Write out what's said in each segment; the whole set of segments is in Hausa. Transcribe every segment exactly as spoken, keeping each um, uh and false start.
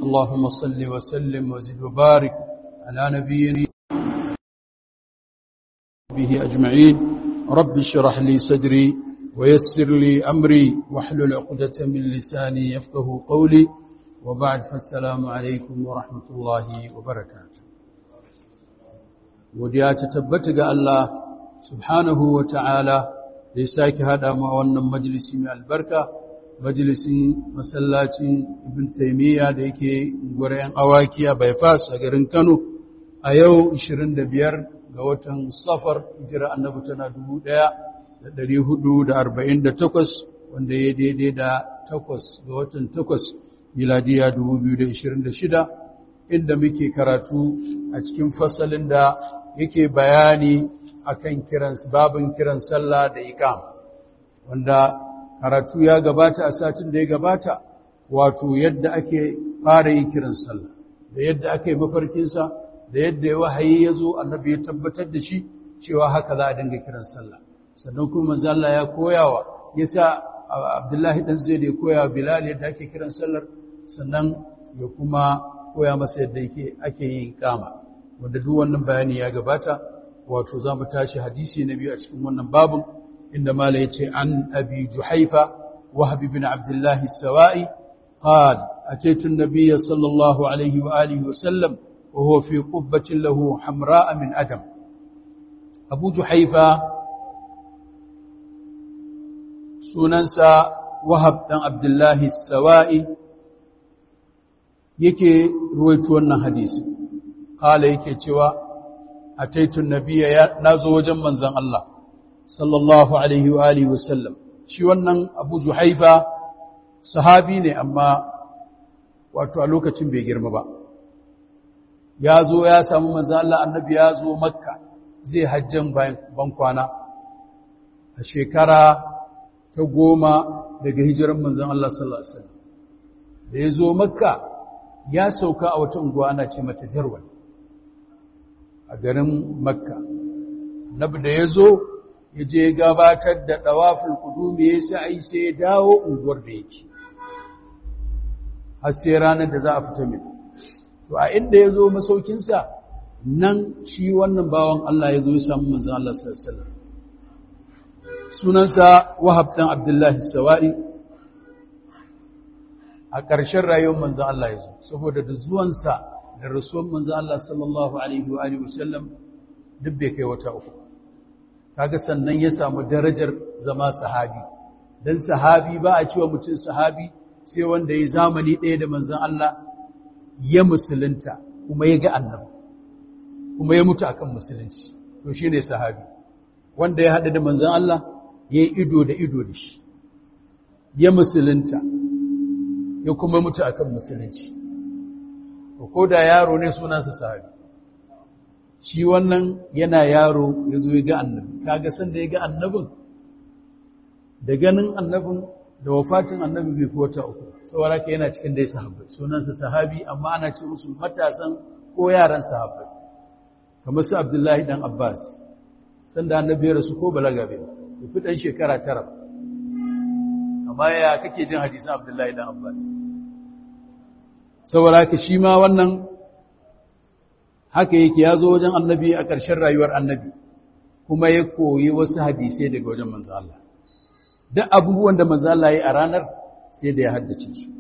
اللهم صل وسلم وزد وبارك على نبينا به أجمعين. رب اشرح لي صدري ويسر لي أمري واحلل عقدة من لساني يفقه قولي وبعد فالسلام عليكم ورحمة الله وبركاته. وديا تتبتغ الله سبحانه وتعالى ليساك هذا ما وانا مجلسي من البركة مجلسي مسلاتي ابن تيمية ديكي غوريان أواكيا بايفاس أغرين كانوا أيو عشرين دبير غوتن صفر جرى النبتنا دبو ديا dari hudu da arba'in da takwas wanda ya daidai da takwas ga watan takwas miladiya dubu biyu da ishirin da shida inda muke karatu a cikin fasalin da yake bayani akan kiran babin kiran sallah da iqam wanda karatu ya gabata a satin da ya gabata wato yadda ake fara yin kiran sallah da yadda ake mafarkin sa da yadda wahayi yazo annabi ya tabbatar da shi cewa haka za a dinga kiran sallah sannan kuma manzo Allah ya koyawa yasa Abdullahi dan Zaid ya koya Bilal yadda ake kiran sallar sannan ya kuma koya masa yadda yake ake yin iqama wanda duk wannan bayani ya gabata wato zamu tashi hadisi na biyu a cikin wannan babun inda mala yace an Abi Juhayfa Wahb ibn Abdullah as-Sawa'i qala ataitu an-nabiy sallallahu alayhi wa alihi wa sallam wa huwa fi qubbatin lahu hamra'a min adam. Abu Juhayfa sunansa Wahab dan Abdullahi Sawa'i yake ruwaito wannan hadisi kala yake cewa ataitu nabiyya ya nazo wajen manzon Allah sallallahu alaihi wa alihi wasallam. Shi wannan Abu Juhayfa sahabi ne amma wato a lokacin bai girma ba, ya zo ya samu manzon Allah, annabi ya zo Makka zai hajjan ban kwana a shekara ta goma daga hijiran manzon Allah sallallahu alaihi wasallam. Da ya zo Makka ya sauka a wata unguwa ana ce mata Jarwal a garin Makka. Nabi da ya zo ya je gabatar da dawaful qudumi ya sai sai ya dawo unguwar da yake har sai ranar da za a fita mai. To a inda ya zo masaukinsa nan shi wannan bawan Allah ya zo ya samu manzon Allah sallallahu alaihi wasallam. Sunansa Wahab dan Abdullahi Sawa'i. A ƙarshen rayuwar manzon Allah ya zo saboda da zuwansa da rasuwar manzon Allah sallallahu alaihi wa alihi wasallam duk bai kai wata uku. Kaga sannan ya samu darajar zama sahabi. Dan sahabi ba a cewa mutum sahabi sai wanda ya zamani ɗaya da manzon Allah ya musulunta kuma ya ga annabi kuma ya mutu akan musulunci, to shine sahabi wanda ya haɗu da manzon Allah ya yi ido da ido da shi, ya musulunta, ya kuma mutu akan musulunci. Ko da yaro ne sunansa sahabi. Shi wannan yana yaro ya zo ya ga annabi, kaga san da ya ga annabin, da ganin annabin da wafatin annabi bai fi wata uku, saboda haka yana cikin dai sahabbai. Sunansa sahabi amma ana ce musu matasan ko yaran sahabbai, kamar su Abdullahi dan Abbas, sanda annabi ya rasu ko balaga bai fi ɗan shekara tara. Amma ya kake jin hadisan Abdullahi dan Abbas? Saboda haka shi ma wannan haka yake, ya zo wajen annabi a ƙarshen rayuwar annabi kuma ya koyi wasu hadisai daga wajen manzo Allah. Duk abubuwan da manzo Allah ya yi a ranar sai da ya haddace su.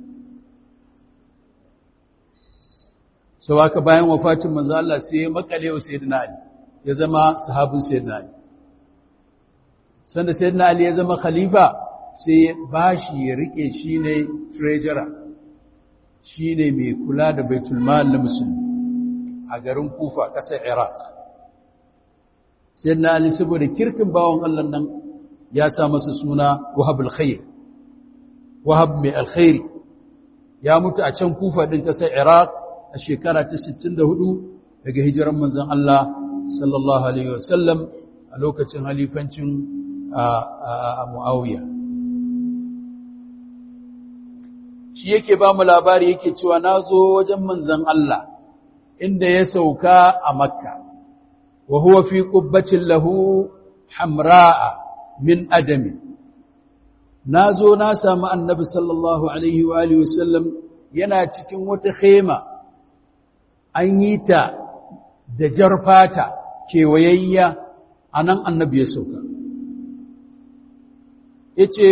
Sau haka bayan wafatin manzo Allah sai ya makale wa Sayyidina Ali, ya zama sahabin Sayyidina Ali. Sanda Sayyidina Ali ya zama khalifa sai bashi ya rike shi ne treasurer, shi ne mai kula da baitul mal na musulmi a garin Kufa, ƙasar Iraq. Sayyidina Ali saboda kirkin bawon Allah nan ya sa masa suna Wahab al-Khair, Wahab mai alkhairi. Ya mutu a can Kufa din ƙasar Iraq a shekara ta sittin da hudu daga hijiran manzon Allah sallallahu alaihi wasallam a lokacin halifancin a Muawiya. Shi yake ba mu labari yake cewa nazo wajen manzon Allah inda ya sauka a Makka, wa huwa fi qubbatin lahu hamra'a min adami. Nazo na samu annabi sallallahu alaihi wa alihi wasallam yana cikin wata khema an yi ta da jar fata kewayayya anan annabi ya sauka yace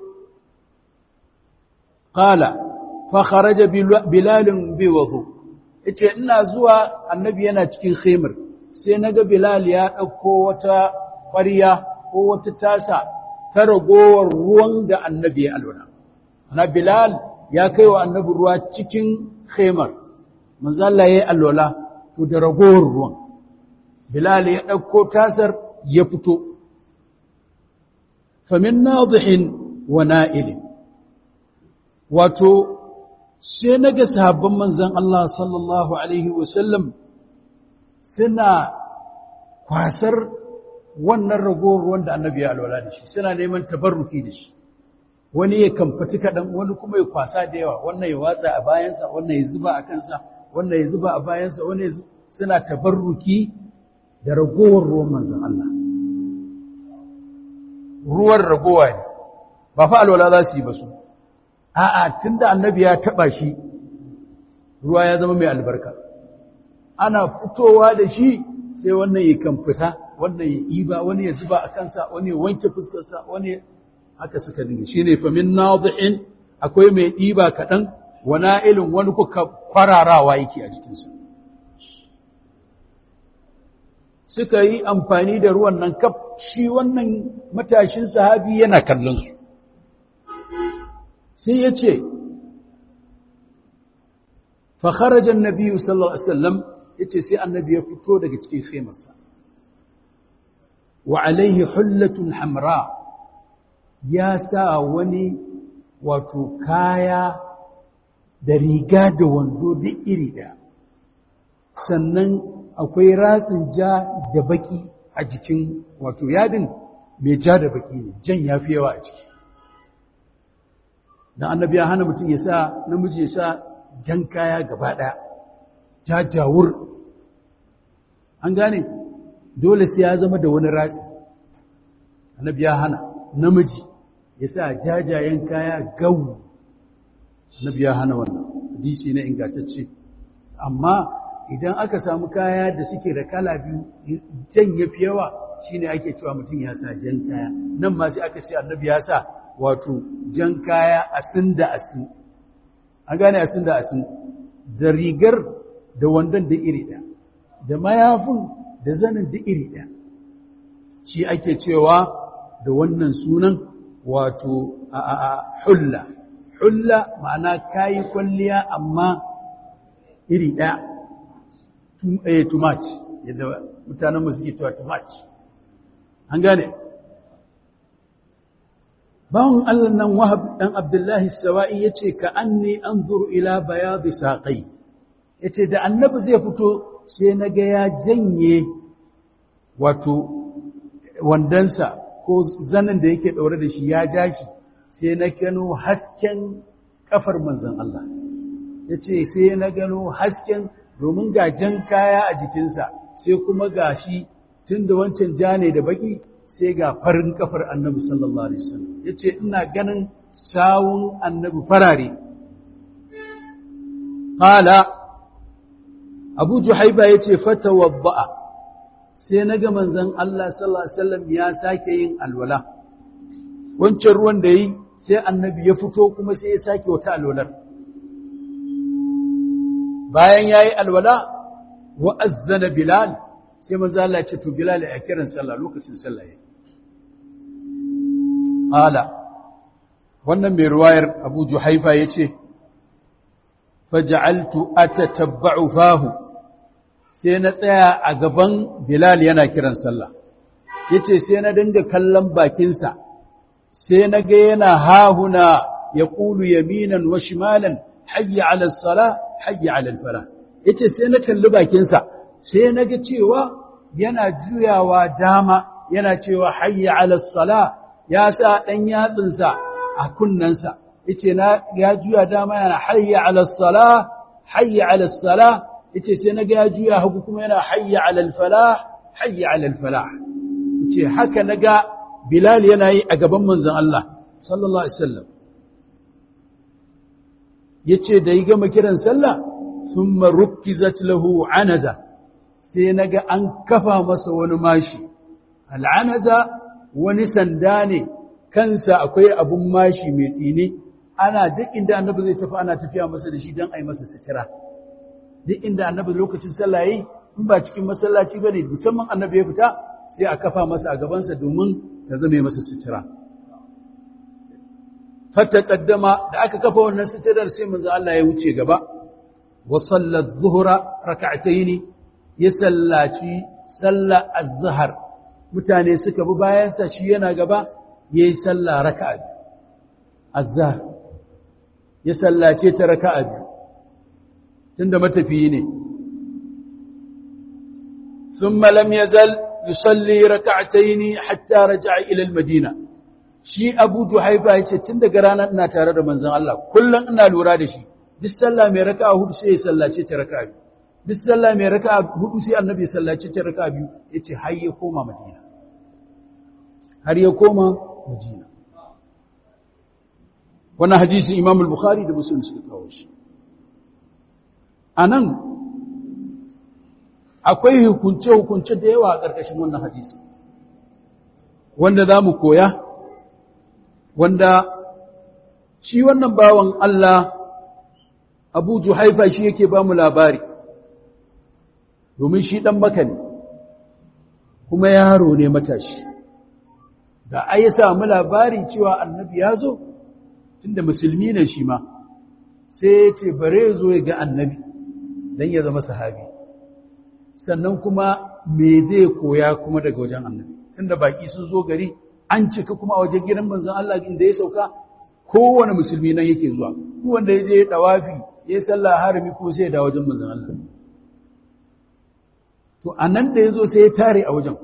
qala fa kharaja bilal bi wudu yace ina zuwa annabi yana cikin khemar sai naga bilal ya dauko wata ƙwariya ko wata tasa ta ragowar ruwan da annabi ya alwala ana bilal ya kai wa annabi ruwa cikin khemar manzo Allah ya alwala to da ragowar ruwan bilal ya dauko tasar ya fito famin nadihin wa na'ilin wato sai naga sahabban manzon Allah sallallahu alaihi wasallam suna kwasar wannan ragowar ruwan da annabi ya alwala da shi suna neman tabarruki da shi wani ya kamfati kaɗan wani kuma ya kwasa da yawa wannan ya watsa a bayansa wannan ya zuba a kansa wannan ya zuba a bayansa wani ya suna tabarruki da ragowar ruwan manzon Allah ruwan ragowa ne ba fa alwala za su yi ba su a'a tunda annabi ya taba shi ruwa ya zama mai albarka ana fitowa da shi sai wannan ya kamfita wannan ya iba wani ya zuba a kansa wani ya wanke fuskarsa wani haka suka dinga shine fa min nadihin akwai mai iba kadan wa na'ilin wani kuka kwararawa yake a jikinsa suka yi amfani da ruwan nan kaf shi wannan matashin sahabi yana kallon su sai yace fa kharaja an-nabiy sallallahu alaihi wasallam yace sai annabi ya fito daga cikin khaimarsa wa alaihi hullatun hamra ya sa wani wato kaya da riga da wando duk iri ɗaya sannan akwai ratsin ja da baki a jikin wato yadin mai ja da baki ne jan yafi yawa a ciki dan annabi ya hana mutum ya sa namiji ya sa jan kaya gaba ɗaya jajawur an gane dole sai ya zama da wani ratsi annabi ya hana namiji ya sa jajayen kaya gau annabi ya hana wannan hadisi ne ingantacce amma idan aka samu kaya da suke da kala biyu jan yafi yawa shine ake cewa mutum ya sa jan kaya nan ma sai aka ce annabi ya sa wato jan kaya asin da asin an gane asin da asin da rigar da wandon da iri ɗaya da mayafin da zanin da iri ɗaya shi ake cewa da wannan sunan wato a a a hulla hulla ma'ana kayi kwalliya amma iri ɗaya too, eh, too much yadda mutanen mu suke cewa too much an gane bawon Allah nan Wahab dan Abdullahi Sawa'i yace ka anni anzuru ila bayadi saqai yace da annabi zai fito sai naga ya janye wato wandansa ko zanin da yake daure da shi ya jashi sai na gano hasken kafar manzon Allah yace sai na gano hasken domin ga jan kaya a jikinsa sai kuma gashi tunda wancan ja ne da baki sai ga farin kafar annabi sallallahu alaihi wasallam yace ina ganin sawun annabi farare qala abu juhaiba yace fatawadda sai naga manzon Allah sallallahu alaihi wasallam ya sake yin alwala wancan ruwan da yi sai annabi ya fito kuma sai ya sake wata alwalar bayan yayi alwala wa azzana bilal sai manzo Allah ya ce to bilal ya kiran sallah lokacin sallah yayi qala wannan mai riwayar abu juhaifa yace faj'altu atatabba'u fahu sai na tsaya a gaban bilal yana kiran sallah yace sai na dinga kallon bakinsa sai na ga yana hahuna yaqulu yaminan wa shimalan hayya 'ala as-salah hayya 'ala al-falah yace sai na kalli bakinsa sai na ga cewa yana juyawa dama yana cewa hayya 'ala as-salah ya sa dan yatsinsa a kunnansa yace na ya juya dama yana hayya 'ala as-salah hayya 'ala as-salah yace sai na ga ya juya hagu kuma yana hayya 'ala al-falah hayya 'ala al-falah yace haka naga Bilal yana yi a gaban manzon Allah sallallahu alaihi wasallam yace da yi gama kiran sallah thumma rukkizat lahu anaza sai naga an kafa masa wani mashi al'anaza wani sanda ne kansa akwai abun mashi mai tsini ana duk inda annabi zai tafi ana tafiya masa da shi dan ai masa sitira duk inda annabi lokacin sallah yayi in ba cikin masallaci bane musamman annabi ya fita sai a kafa masa a gabansa domin ta zame masa sitira fataqaddama da aka kafa wannan sitirar sai manzo Allah ya wuce gaba wa sallat dhuhra rak'atayn ya sallaci sallar az-zuhr mutane suka bi bayan sa shi yana gaba yayi sallah raka'a az-zuhr ya sallace ta raka'a tunda matafiyi ne thumma lam yazal yusalli rak'atayn hatta raja'a ila al-madina shi Abu Juhaifa yace tun daga ranar ina tare da manzon Allah kullun ina lura da shi duk sallah mai raka'a hudu sai ya sallace ta raka'a biyu duk sallah mai raka'a hudu sai annabi ya sallace ta raka'a biyu yace har ya koma Madina har ya koma Madina wannan hadisi Imam al-Bukhari da Muslim suka kawo shi anan akwai hukunce hukunce da yawa a ƙarƙashin wannan hadisi wanda zamu koya wanda shi wannan bawan Allah Abu Juhaifa shi yake ba mu labari domin shi dan Makka ne kuma yaro ne matashi da ai ya samu labari cewa annabi ya zo tunda musulmi ne shi ma sai ya ce bare zo ya ga annabi dan ya zama sahabi sannan kuma me zai koya kuma daga wajen annabi tunda baki sun zo gari an cika kuma a wajen gidan manzon Allah inda ya sauka kowane musulmi nan yake zuwa duk wanda ya je dawafi ya sallah harami ko sai ya dawo wajen manzon Allah to anan da yazo sai ya tare a wajen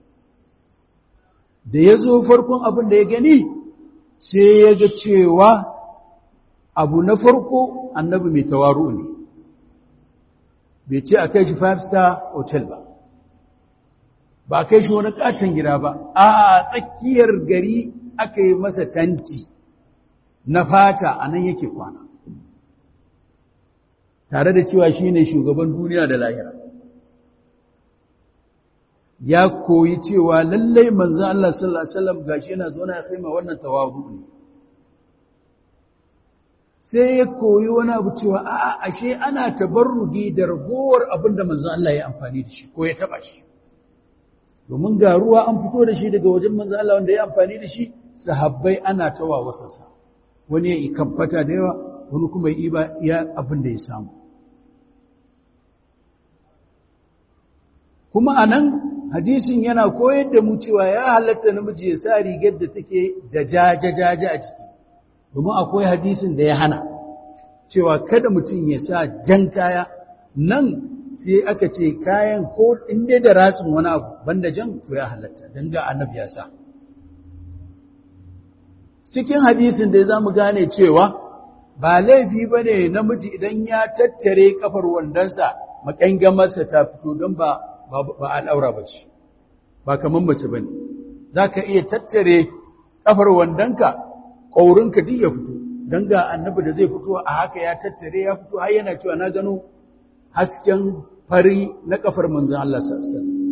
da yazo farkon abin da ya gani sai ya ga cewa abu na farko annabi mai tawaru ne bai ce a kai shi five star hotel ba ba kai shi wani katon gida ba a tsakiyar gari aka yi masa tanti na fata a nan yake kwana tare da cewa shi ne shugaban duniya da lahira ya koyi cewa lallai manzan Allah sallallahu Alaihi wasallam gashi yana zaune ya kai ma wannan tawazu ne sai ya koyi wani abu cewa a'a ashe ana tabarrugi da ragowar abinda manzan Allah ya amfani da shi ko ya taba shi domin ga ruwa an fito da shi daga wajen manzo Allah wanda ya amfani da shi sahabbai ana tawa wasansa wani ya ikamfata da yawa wani kuma ya iba ya abin da ya samu kuma anan hadisin yana koyar da mu cewa ya halatta namiji ya sa rigar da take da jajajaja a ciki domin akwai hadisin da ya hana cewa kada mutum ya sa jan kaya nan sai aka ce kayan ko inda da ratsin wani abu banda jan to ya halatta dan ga annabi ya sa cikin hadisin da zamu gane cewa ba laifi bane namiji idan ya tattare kafar wandansa makangamarsa ta fito dan ba ba al'aura bace ba kaman mace bane zaka iya tattare kafar wandanka kaurinka duk ya fito dan ga annabi da zai fito a haka ya tattare ya fito har yana cewa na gano hasken fari na kafar manzon Allah sallallahu alaihi wasallam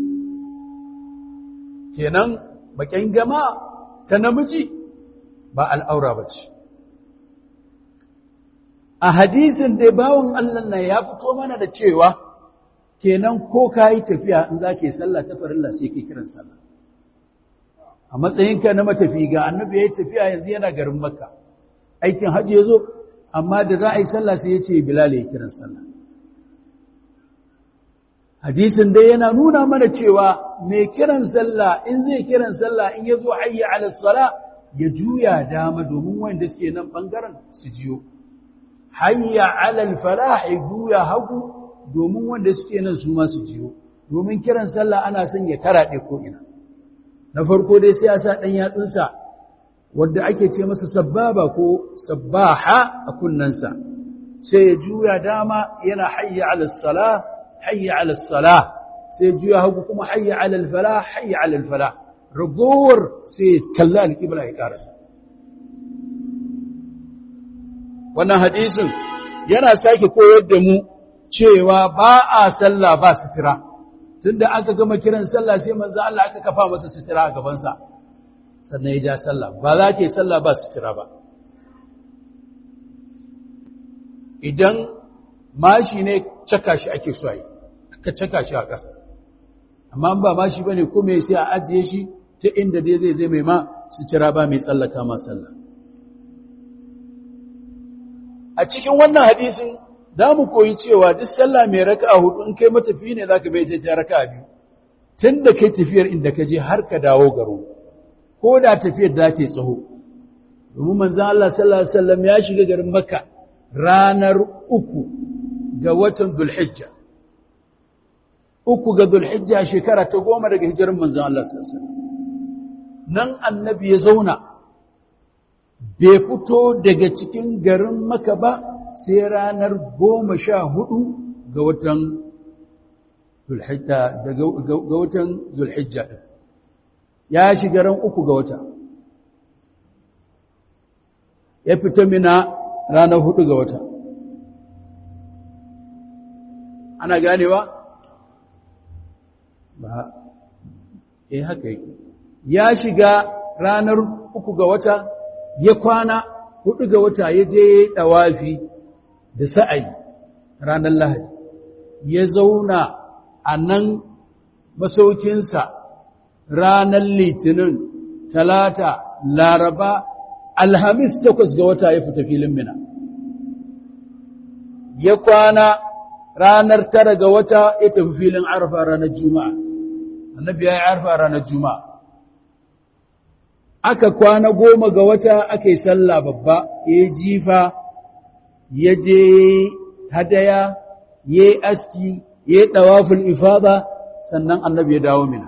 kenan bakin gama ta namiji ba al'aura bace a hadisin da bawon Allah na ya fito mana da cewa kenan ko kai tafiya in zake sallah ta farilla sai kai kiran sallah a matsayinka na matafi ga annabi yayin tafiya yanzu yana garin Makka aikin haji yazo amma da za a yi sallah sai ya ce Bilal ya kiran sallah hadisin dai yana nuna mana cewa mai kiran sallah in zai kiran sallah in yazo hayya ala sala ya juya dama domin wanda suke nan bangaren su jiyo hayya ala al falah ya juya hagu domin wanda suke nan su ma su jiyo domin kiran sallah ana son ya karaɗe ko ina na farko dai sai ya sa dan yatsunsa wanda ake ce masa sabbaba ko sabbaha a kunnansa sai ya juya dama yana hayya ala salah hayya ala salah sai ya juya hagu kuma hayya ala al falah hayya ala al falah ragowar sai kalla al qibla ya karasa wannan hadisin yana sake koyar da mu cewa ba a sallah ba sutura tunda aka gama kiran sallah sai manzo Allah aka kafa masa sutura a gabansa sannan ya ja sallah ba za ka yi sallah ba sutura ba idan mashi ne caka shi ake so yi ka caka shi a ƙasa amma ba mashi bane ko me sai a ajiye shi ta inda dai zai zai mai ma sutura ba mai tsallaka ma sallah a cikin wannan hadisin za mu koyi cewa duk sallah mai raka'a hudu in kai matafi ne za ka bai ta raka'a biyu tun da kai tafiyar inda ka je har ka dawo garo ko da tafiyar da ta tsaho domin manzan Allah sallallahu Alaihi wasallam ya shiga garin Makka ranar uku ga watan Dhul-Hijja uku ga Dhul-Hijja shekara ta goma daga hijirar manzan Allah sallallahu Alaihi wasallam nan annabi ya zauna bai fito daga cikin garin Makka ba sai ranar goma sha hudu ga watan Zulhijja ga watan Zulhijja din ya shiga ran uku ga wata ya fita Mina ranar hudu ga wata ana ganewa ba eh haka yake ya shiga ranar uku ga wata ya kwana hudu ga wata ya je dawafi da sa'ayi ranar Lahadi ya zauna a nan masaukinsa ranar Litinin, Talata, Laraba, Alhamis takwas ga wata ya fita filin Mina. Ya kwana ranar tara ga wata ya tafi filin Arfa ranar Juma'a. Annabi ya yi Arfa ranar Juma'a. Aka kwana goma ga wata aka yi sallah babba, ya jifa, ya je hadaya, ya yi aski, ya yi ɗawafin ifada, sannan annabi ya dawo Mina.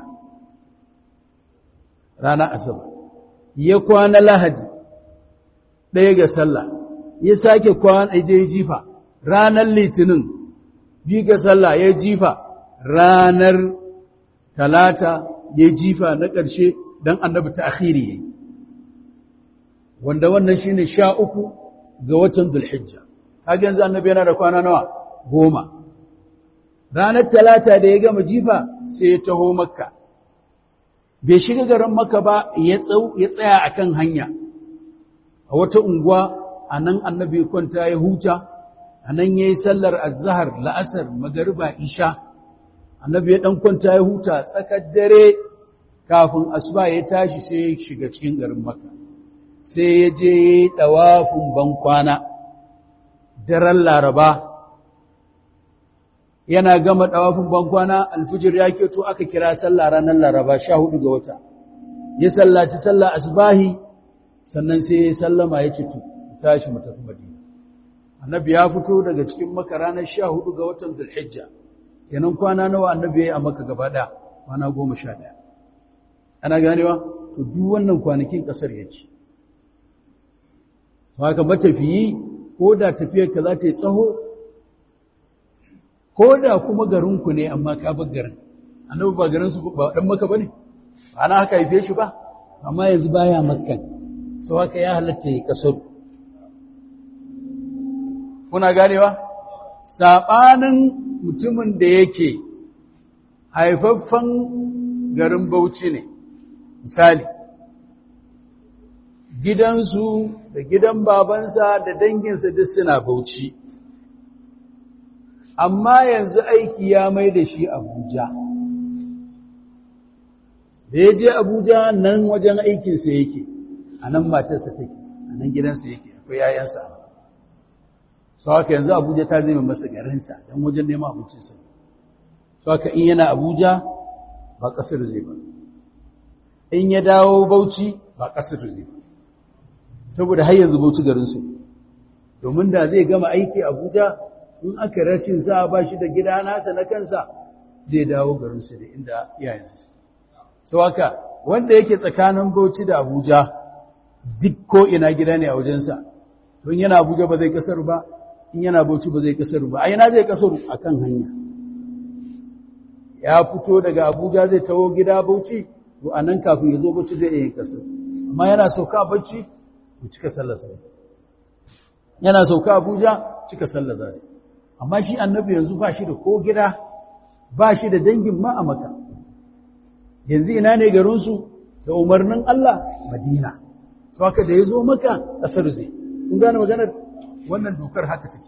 Rana Asabar. Ya kwana Lahadi, ɗaya ga sallah, ya sake kwana ya je jifa, ranar Litinin, bi ga sallah ya jifa, ranar Talata ya jifa na ƙarshe don annabi ta akhiri ya yi. Wanda wannan shi ne sha uku ga watan Dhul-Hijja. Haka yanzu annabi yana da kwana nawa? Goma. Ranar Talata da ya gama jifa sai ya taho Makka. Bai shiga garin Makka ba ya tsaya a kan hanya. A wata unguwa a nan annabi kwanta ya huta, a nan ya yi sallar azahar, la'asar, magariba, isha. Annabi ya ɗan kwanta ya huta tsakar dare kafin asuba ya tashi sai ya shiga cikin garin Makka. Sai ya je ɗawafin bankwana. Daren Laraba yana gama ɗawafin bankwana alfijir ya keto aka kira sallah ranar Laraba sha hudu ga wata ya sallaci sallah asbahi sannan sai ya sallama ya ce to tashi mu tafi Madina annabi ya fito daga cikin Makka ranar sha hudu ga watan Dhul-Hijja kenan kwana nawa annabi yayi a Makka gaba daya kwana goma sha ɗaya ana ganewa to duk wannan kwanakin kasar yake haka matafiyi ko da tafiyarka za ta yi tsaho ko da kuma garinku ne amma ka bar garin annabi ba garinsu ba dan Makka bane ana haka haife shi ba amma yanzu baya Makka sau haka ya halatta yi kasar kuna ganewa saɓanin mutumin da yake haifaffen garin Bauchi ne misali gidansu da gidan babansa da danginsa duk suna Bauchi amma yanzu aiki ya mai da shi Abuja da ya je Abuja nan wajen aikinsa yake a nan matarsa take a nan gidansa yake akwai yayansa sau haka yanzu Abuja ta zai masa garinsa don wajen neman abincinsa sau haka in yana Abuja ba ƙasar zai ba in ya dawo Bauchi ba ƙasar zai ba saboda har yanzu Bauchi garinsu domin da zai gama aiki Abuja in aka rashin sa ba shi da gida nasa na kansa zai dawo garinsu da inda iyayensu su sau haka wanda yake tsakanin Bauchi da Abuja duk ko ina gida ne a wajensa don yana Abuja ba zai kasar ba in yana Bauchi ba zai kasar ba a ina zai kasar a kan hanya ya fito daga Abuja zai tawo gida Bauchi to a nan kafin ya zo Bauchi zai yi kasar amma yana sauka Bauchi ku cika sallarsa yana sauka Abuja cika sallah za su amma shi annabi yanzu ba shi da ko gida ba shi da dangin ma a Makka yanzu ina ne garinsu da umarnin Allah Madina to haka da yazo Makka kasar zai kun gane maganar wannan dokar haka take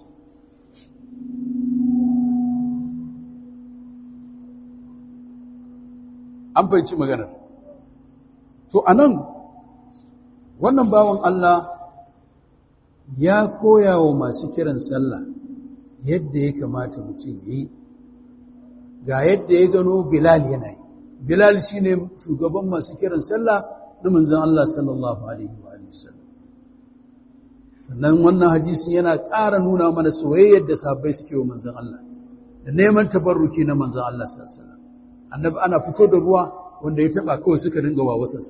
an fahimci maganar to anan wannan bawan Allah ya koya wa masu kiran sallah yadda ya kamata mutum yi ga yadda ya gano Bilal yana yi Bilal shine shugaban masu kiran sallah na manzon Allah sallallahu alaihi wa sallam sannan wannan hadisin yana ƙara nuna mana soyayyar da sahabbai suke wa manzon Allah da neman tabarruki na manzon Allah sallallahu alaihi wasallam annabi ana fito da ruwa wanda ya taba kawai suka dinga wawasarsa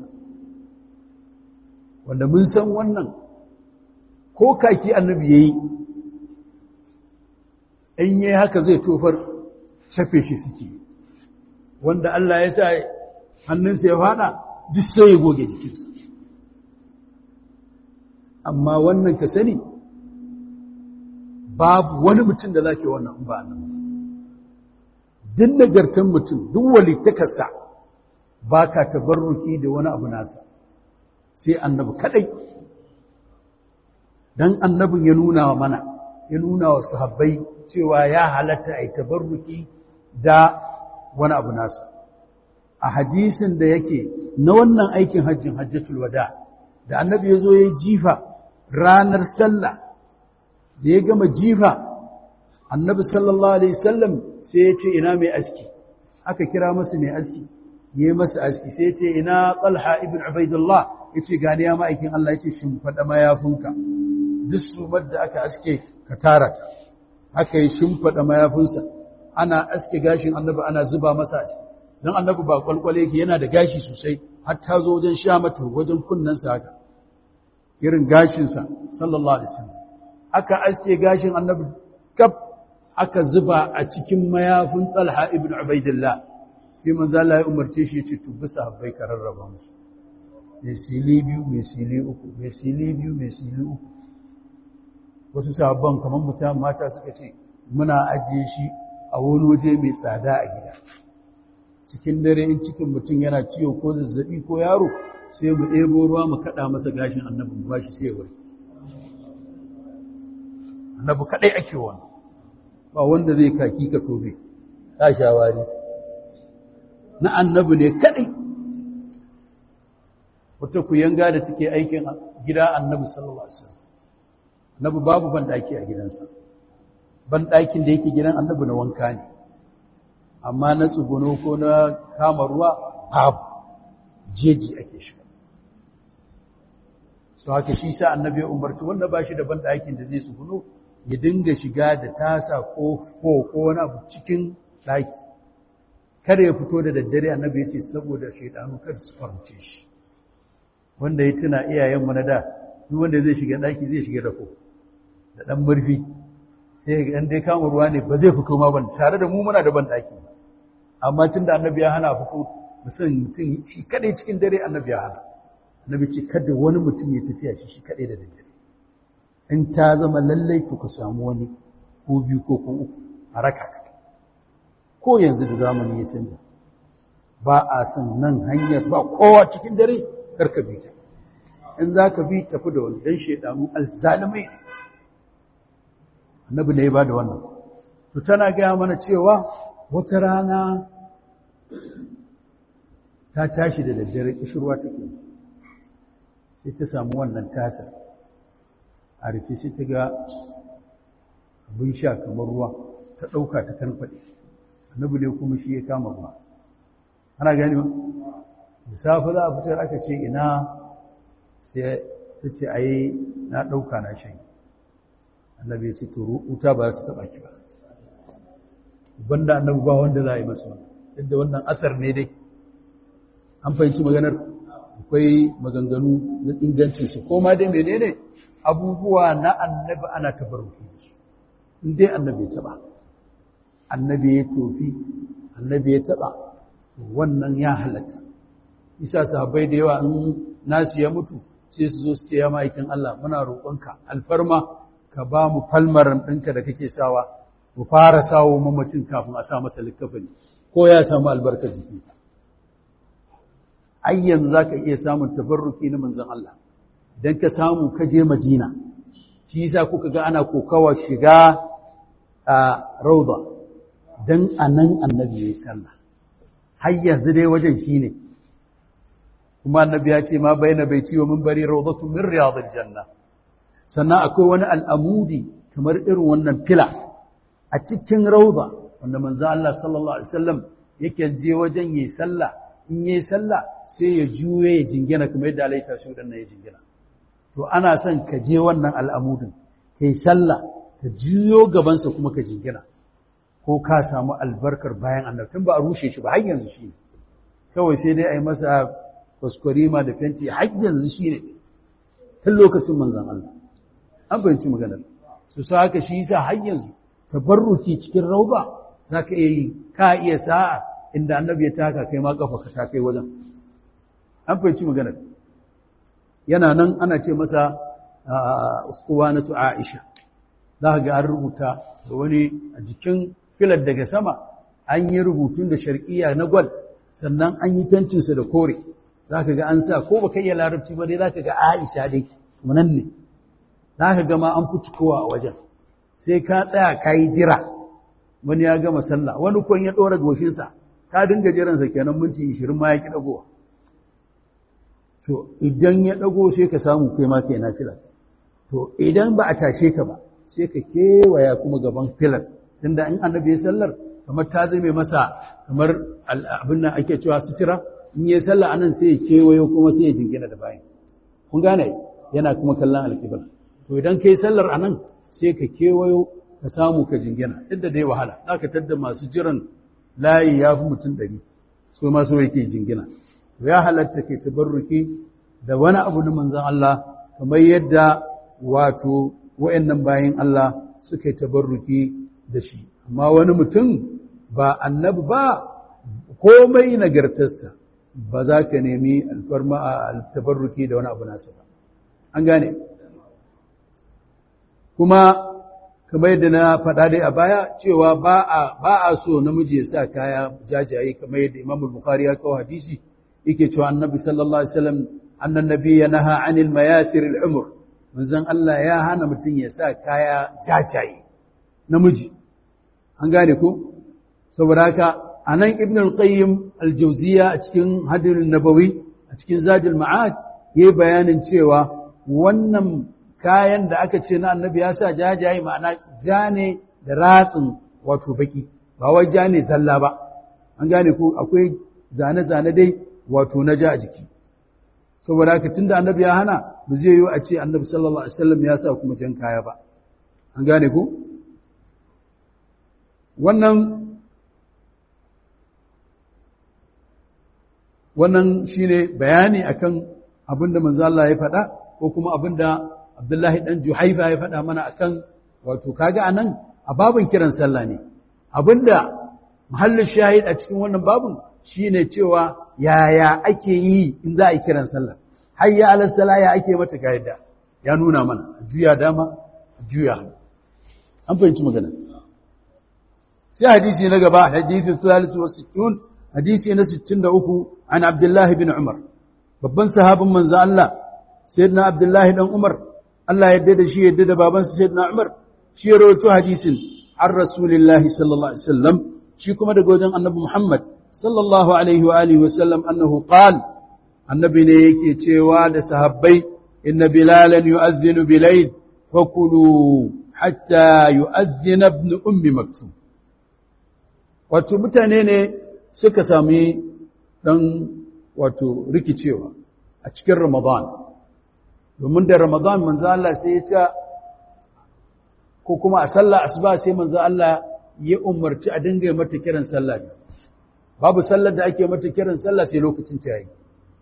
wanda mun san wannan ko kaki annabi yayi in yayi haka zai tofar shafe shi suke wanda Allah ya sa hannunsa ya fada duk sai ya goge jikinsa amma wannan ka sani babu wani mutum da zake wannan ba nan din nagartan mutum duk walitakarsa baka tabarruki da wani abu nasa sai annabi kadai dan annabin ya nuna wa mana ya nuna wa sahabbai cewa ya halatta ai tabarruki da wani abu nasa a hadisin da yake na wannan aikin hajjin hajjatul wada da annabi yazo yayi jifa ranar sallah da ya gama jifa annabi sallallahu alaihi wasallam sai ya ce ina mai aski aka kira masa mai aski yayi masa aski sai ya ce ina Talha ibn Ubaidullah yace gani ya ma'aikin Allah yace shin fada mayafinka duk sumar da aka aske ka tara ta aka yi shimfada mayafinsa ana aske gashin annabi ana zuba masa shi dan annabi ba kwalkwale yake yana da gashi sosai har ta zo wajen shamatu wajen kunnansa haka irin gashinsa sallallahu alaihi wasallam aka aske gashin annabi kaf aka zuba a cikin mayafin Talha ibn Ubaidillah sai manzo Allah ya umarce shi ya ce to bisa habbai ka rarraba musu mai sili biyu mai sili uku mai sili biyu mai sili uku wasu sahabban kaman mutum mata suka ce muna ajiye shi a wani waje mai tsada a gida cikin dare in cikin mutum yana ciwo ko zazzabi ko yaro sai mu ɗebo ruwa mu kaɗa masa gashin annabi mu bashi sai ya warke annabi kaɗai ake wani ba wanda zai kaki ka tobe ta shawari na annabi ne kaɗai wata kuyanga da take aikin gida annabi sallallahu alaihi wasallam annabi babu banɗaki a gidansa banɗakin da yake gidan annabi na wanka ne amma na tsuguno ko na kama ruwa babu jeji ake shiga so haka shi sa annabi ya umarci wanda ba shi da banɗakin da zai tsuguno ya dinga shiga da tasa ko fo ko wani abu cikin ɗaki kada ya fito da daddare annabi ya ce saboda shaidanu kada su farce shi wanda ya tuna iyayenmu na da duk wanda zai shiga ɗaki zai shiga da ko da ɗan murfi sai ga dai kama ruwa ne ba zai fito ma ban tare da mu muna da ban ɗaki amma tunda annabi ya hana fito musan mutum shi kadai cikin dare annabi ya hana annabi ce kada wani mutum ya tafiya shi shi kadai da daddare in ta zama lallai to ka samu wani ko biyu ko ko uku a raka ko yanzu da zamani ya canza ba a san nan hanyar ba kowa cikin dare karka bi ta in za ka bi tafi da wani dan shedanu alzalimai ne annabi ne ya ba da wannan to tana gaya mana cewa wata rana ta tashi da daddare kishirwa take sai ta samu wannan tasa a rufe sai ta ga abin sha kamar ruwa ta ɗauka ta karfaɗe annabi ne kuma shi ya kama ruwa ana gani ba da safe za a fitar aka ce ina sai ta ce a yi na ɗauka na shan annabi ya ce to wuta ba ta taɓa ki ba banda annabi ba wanda za a yi masa yadda wannan asar ne dai an fahimci maganar akwai maganganu na ingancinsu ko ma dai menene abubuwa na annabi ana tabarruki da su in dai annabi ya taɓa annabi ya tofi annabi ya taɓa wannan ya halatta isa sahabbai da yawa in nasu ya mutu sai su zo su ce ya ma'aikin Allah muna roƙonka alfarma ka ba mu falmaran ɗinka da kake sawa mu fara sawo mamacin kafin a sa masa likafani ko ya samu albarkar jiki ai yanzu zaka iya samun tabarruki na manzon Allah dan ka samu ka je Madina shi yasa kuka ga ana kokawa shiga a rauda dan anan annabi yayi sallah har yanzu dai wajen shine kuma annabi ya ce ma baina baiti wa minbari rawdatun min riyadil janna sannan akwai wani al'amudi kamar irin wannan fila a cikin rauda wanda manzo Allah sallallahu alaihi wasallam yake je wajen yayi sallah in yayi sallah sai ya juye ya jingina kamar yadda Allah ya tashi dan ya jingina to ana son ka je wannan al'amudin kai sallah ka juyo gaban sa kuma ka jingina ko ka samu albarkar bayan annabi tun ba a rushe shi ba har yanzu shi kawai sai dai ai masa kuskurima da fenti har yanzu shi ne tun lokacin manzon Allah an fahimci maganar su sa haka shi yasa har yanzu tabarruki cikin rauba zaka iya yi ka iya sa'a inda annabi ya taka kai ma kafa ka ta kai wajen an fahimci maganar yana nan ana ce masa ustuwanatu Aisha za ga an rubuta da wani a jikin filar daga sama an yi rubutun da shar'iyya na gwal sannan an yi fencinsa da kore za ka ga an sa ko ba kai ya larabci ba dai za ka ga Aisha dai sunan ne za ka gama an fitukowa a wajen sai ka tsaya ka yi jira wani ya gama sallah wani kwan ya ɗora goshinsa ka dinga jiransa kenan minti ishirin ma ya ki ɗagowa to idan ya ɗago sai ka samu kai ma kai na filar to idan ba a tashe ka ba sai ka kewaya kuma gaban filar tunda in annabi ya sallar kamar ta zame masa kamar abin nan ake cewa sutura in ya sallah anan sai ya kewayo kuma sai ya jingina da bayan kun gane yana kuma kallon alƙibla to idan kai sallar anan sai ka kewayo ka samu ka jingina yadda dai wahala zaka tadda masu jiran layi ya fi mutum ɗari so ma so yake jingina to ya halatta ke tabarruki da wani abu na manzon Allah kamar yadda wato wayannan bayin Allah suka yi tabarruki da shi amma wani mutum ba annabi ba komai nagartarsa ba za ka nemi alfarma a tabarruki da wani abu nasa ba an gane kuma kamar yadda na faɗa dai a baya cewa ba a ba a so namiji ya sa kaya jajaye kamar yadda Imam Bukhari ya kawo hadisi yake cewa annabi sallallahu alaihi wasallam annan nabiyya naha anil mayathir al-umr manzon Allah ya hana mutum ya sa kaya jajaye namiji an gane ko saboda haka anan ibn al-qayyim al-jawziyya a cikin hadith an-nabawi a cikin zadul ma'ad yayi bayanin cewa wannan kayan da aka ce na annabi ya sa jajaye ma'ana jane da ratsin wato baki ba wai jane zalla ba an gane ko akwai zane zane dai wato na ja a jiki saboda haka tunda annabi ya hana ba zai yi a ce annabi sallallahu alaihi wasallam ya sa kuma jan kaya ba an gane ko wannan wannan shine bayani akan abinda manzo Allah ya faɗa ko kuma abinda Abdullahi dan Juhaifa ya faɗa mana akan wato kaga anan a babin kiran sallah ne abinda mahallin shahid a cikin wannan babin shine cewa yaya ake yi in za a yi kiran sallah hayya ala salah ya ake mata gaida ya nuna mana juya dama juya an fahimci magana sai hadisi na gaba hadisi thalith wa sittun hadisi na sittin da uku an Abdullah ibn Umar babban sahabin manzo Allah sayyidina Abdullah dan Umar Allah ya yarda da shi yarda da babansa sayyidina Umar shi ya rawaito hadisin an Rasulullah sallallahu alaihi wasallam shi kuma daga wajen Annabi Muhammad sallallahu alaihi wa alihi wasallam annahu qala annabi ne yake cewa da sahabbai inna bilalan yu'adhdhinu bilayl fakulu hatta yu'adhdhina ibn ummi maktum wato mutane ne suka sami dan wato rikicewa a cikin Ramadan domin da Ramadan manzo Allah sai ya ce ko kuma a sallah asuba sai manzo Allah ya umarci a dinga mata kiran sallah babu sallar da ake mata kiran sallah sai lokacin ta yayi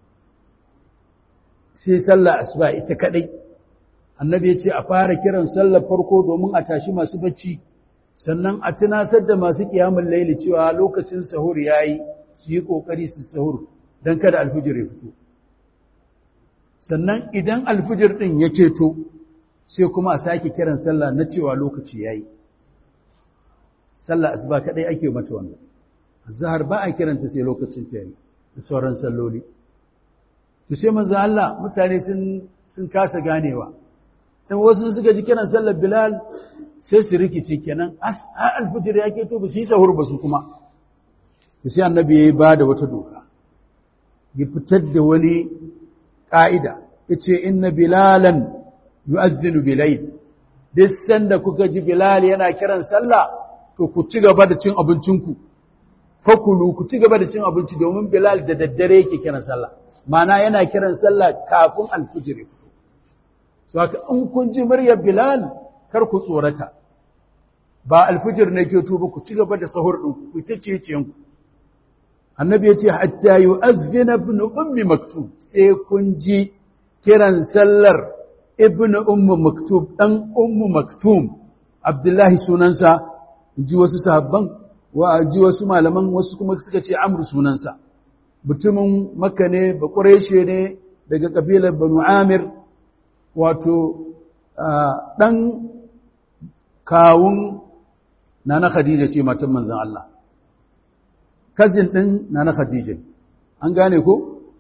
sai sallah asuba ita kadai annabi ya ce a fara kiran sallar farko domin a tashi masu bacci sannan a tunasar da masu kiyamul laili cewa lokacin sahur yayi su yi kokari su sahur dan kada alfijir ya fito sannan idan alfijir din ya keto sai kuma a sake kiran sallah na cewa lokaci yayi sallah asuba kadai ake mata wannan azhar ba a kiranta sai lokacin ta yayi da sauran salloli to sai manzo Allah mutane sun sun kasa ganewa dan wasu suka ji kiran sallar Bilal sai su rikice kenan as al-fajr yake to ba su yi sahur ba su kuma to sai annabi yayi ba da wata doka ya fitar da wani ka'ida yace inna bilalan yu'adhdhinu bilayl duk sanda kuka ji Bilal yana kiran sallah to ku ci gaba da cin abincinku fakulu ku ci gaba da cin abinci domin Bilal da daddare yake kiran sallah mana yana kiran sallah kafin al-fajr ya fito so haka in kun ji muryar Bilal kar ku tsorata ba al-fajr ne ke tuba ku ci gaba da sahur din ku ta ciciyen ku annabi yace hatta yu'adhdhina ibn ummi maktub sai kun ji kiran sallar ibn ummu maktub dan ummu maktum Abdullahi sunansa ji wasu sahabban wa ji wasu malaman wasu kuma suka ce Amr sunansa mutumin Makka ne ba Qurayshi ne daga kabilar Banu Amir wato dan kawun nana Khadija ce matan manzon Allah cousin din nana Khadija an gane ko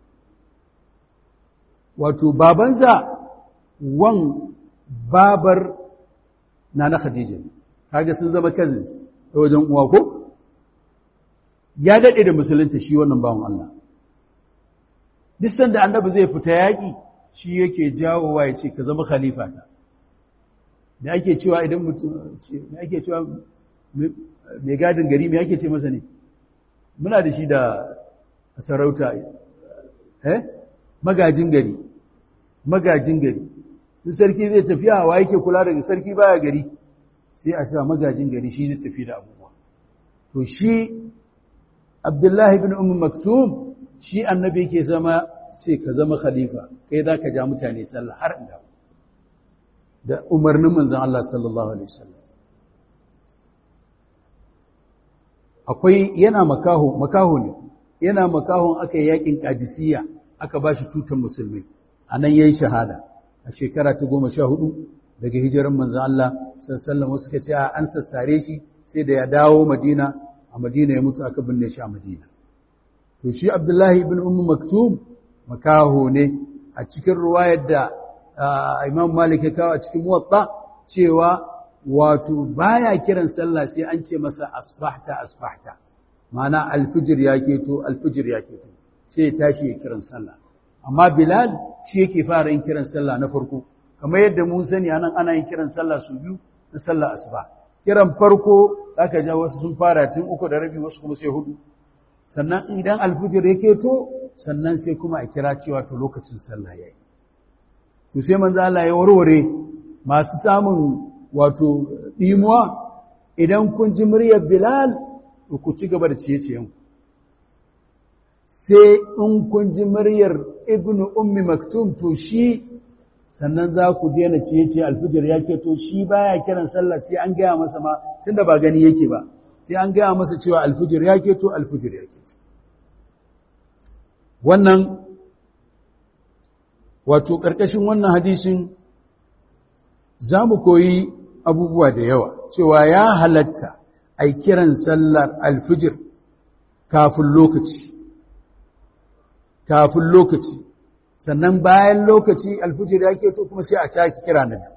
wato babansa wan babar nana Khadija kaga sun zama cousins da wajen uwa ko ya dade da musulunta shi wannan bawon Allah duk sanda annabi zai fita yaki shi yake jawowa ya ce ka zama khalifa ta me ake cewa idan mutum me ake cewa me gadin gari me ake ce masa ne muna da shi da sarauta eh magajin gari magajin gari duk sarki zai tafiya wa yake kula da sarki baya gari sai a sa magajin gari shi zai tafi da abubuwa to shi Abdullahi ibn Umm Maktum shi annabi yake zama ce ka zama khalifa kai zaka ja mutane sallah har inda da umarnin manzon Allah sallallahu alaihi wasallam akwai yana makaho makaho ne yana makahon aka yi yakin Qadisiyya aka bashi tutan musulmi anan yayin shahada a shekara ta goma sha hudu daga hijiran manzon Allah sallallahu alaihi wasallam wasu kace an sassare shi sai da ya dawo Madina a Madina ya mutu aka binne shi a Madina to shi Abdullahi ibn Umm Maktum makaho ne a cikin ruwayar da Imam Malik ya kawo a cikin Muwatta cewa wato baya kiran sallah sai an ce masa asbahta asbahta ma'ana al-fajr ya keto al-fajr ya keto sai ya tashi ya kiran sallah amma Bilal shi yake fara yin kiran sallah na farko kamar yadda mun sani anan ana yin kiran sallah su biyu na sallah asuba kiran farko zaka ja wasu sun fara tun uku da rabi wasu kuma sai hudu sannan idan al-fajr ya keto sannan sai kuma a kira cewa to lokacin sallah yayi to sai manzo Allah ya warware masu samun wato dimuwa idan kun ji muryar Bilal ku ci gaba da ciye-ciyen sai in kun ji muryar Ibn Ummi Maktum to shi sannan za ku daina ciye-ciye alfijir yake to shi baya kiran sallah sai an gaya masa ma tunda ba gani yake ba sai an gaya masa cewa alfijir yake to alfijir yake to wannan wato karkashin wannan hadisin zamu koyi abubuwa da yawa cewa ya halatta ai kiran sallar alfijir kafin lokaci kafin lokaci sannan bayan lokaci alfijir ya keto kuma sai a taki kira na biyu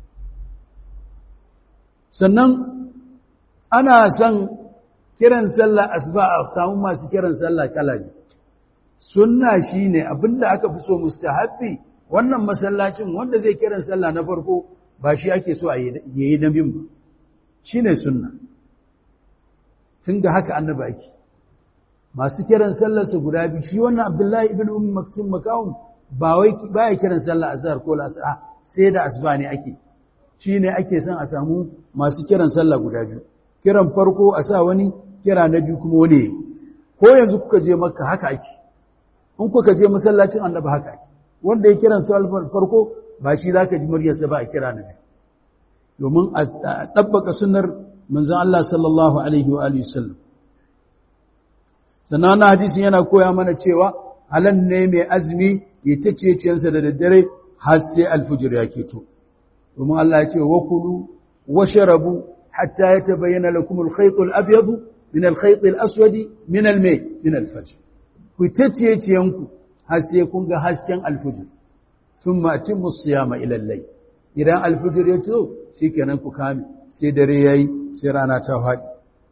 sannan ana son kiran sallah asuba a samu masu kiran sallah kala biyu sunna shine abinda aka fi so mustahabbi wannan masallacin wanda zai kiran sallah na farko ba shi ake so a yi na bin ba shine sunna tunda haka annabi ake masu kiran sallar su guda biyu shi wannan Abdullahi ibn Umm Maktum makawun ba wai baya kiran sallar azhar ko asr sai da asuba ne ake shine ake son a samu masu kiran sallah guda biyu kiran farko a sa wani kira na biyu kuma wani ko yanzu kuka je Makka haka ake in kuka je masallacin annabi haka ake wanda ya kiran sallar farko ba shi zaka ji muryarsa ba a kira na biyu domin a tabbaka sunnar manzon Allah sallallahu alaihi wa alihi wasallam sannan wannan hadisin yana koya mana cewa halan ne mai azumi ya ta ciyeciyansa da daddare har sai alfujir ya keto domin Allah ya ce wa kulu washrabu hatta yatabayyana lakum al-khayt al-abyad min al-khayt al-aswad min al-may min al-fajr ku taciye ciyanku har sai kun ga hasken al-fajr thumma atimmu as-siyama ila al-layl idan al-fajr ya to shikenan ku kame sai dare yayi sai rana ta fadi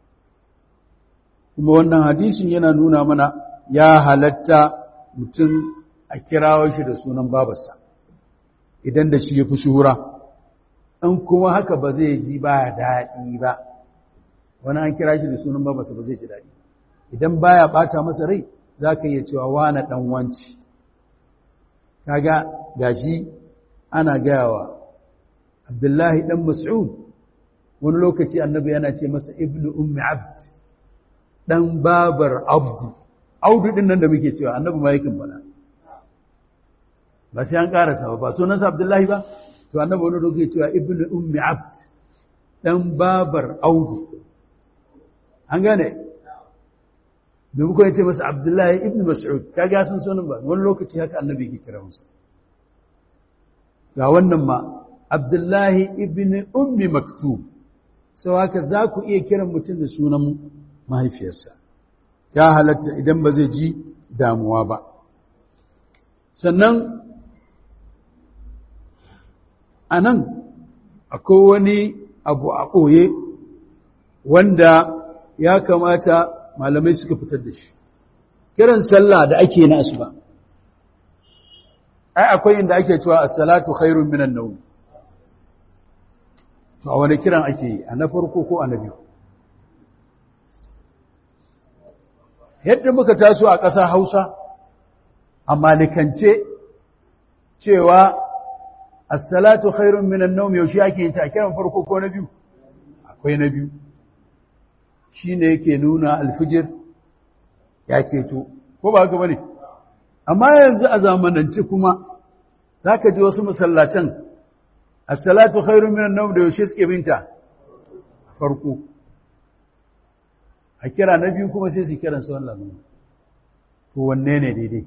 kuma wannan hadisin yana nuna mana ya halatta mutum a kirawo shi da sunan babarsa idan da shi ya fi shuhura in kuma haka ba zai ji ba daɗi ba wani an kira shi da sunan babarsa ba zai ji daɗi idan baya ɓata masa rai za ka iya cewa wane ɗan wanci kaga gashi ana gayawa Abdullahi ɗan Mas'ud wani lokaci annabi yana ce masa ibnu ummi abd ɗan babar abdu audu ɗin nan da muke cewa annabi ma yakin bana ba sai an karasa ba sunansa Abdullahi ba to annabi wani roke cewa ibnu ummi abd dan babar audu an gane da muka yace masa Abdullahi ibn Mas'ud kaga sun sunan ba wani lokaci haka annabi yake kira musu ga wannan ma Abdullahi ibn ummi maktub sau haka za ku iya kiran mutum da sunan mahaifiyarsa ya halatta idan ba zai ji damuwa ba sannan a nan akwai wani abu a ɓoye wanda ya kamata malamai suka fitar da shi kiran sallah da ake na asuba ai akwai inda ake cewa as-salatu khairun minan nawm to a wani kiran ake yi a na farko ko a na biyu yadda muka taso a ƙasar Hausa a malikance cewa as-salatu khairun minan nawm yaushe ake yin ta a kiran farko ko na biyu akwai na biyu shine yake nuna alfijir ya keto ko ba haka bane amma yanzu a zamanance kuma zaka ji wasu masallatan as-salatu khairun minan nawm da yaushe suke binta farko a kira na biyu kuma sai su kiran sallah to wanne ne daidai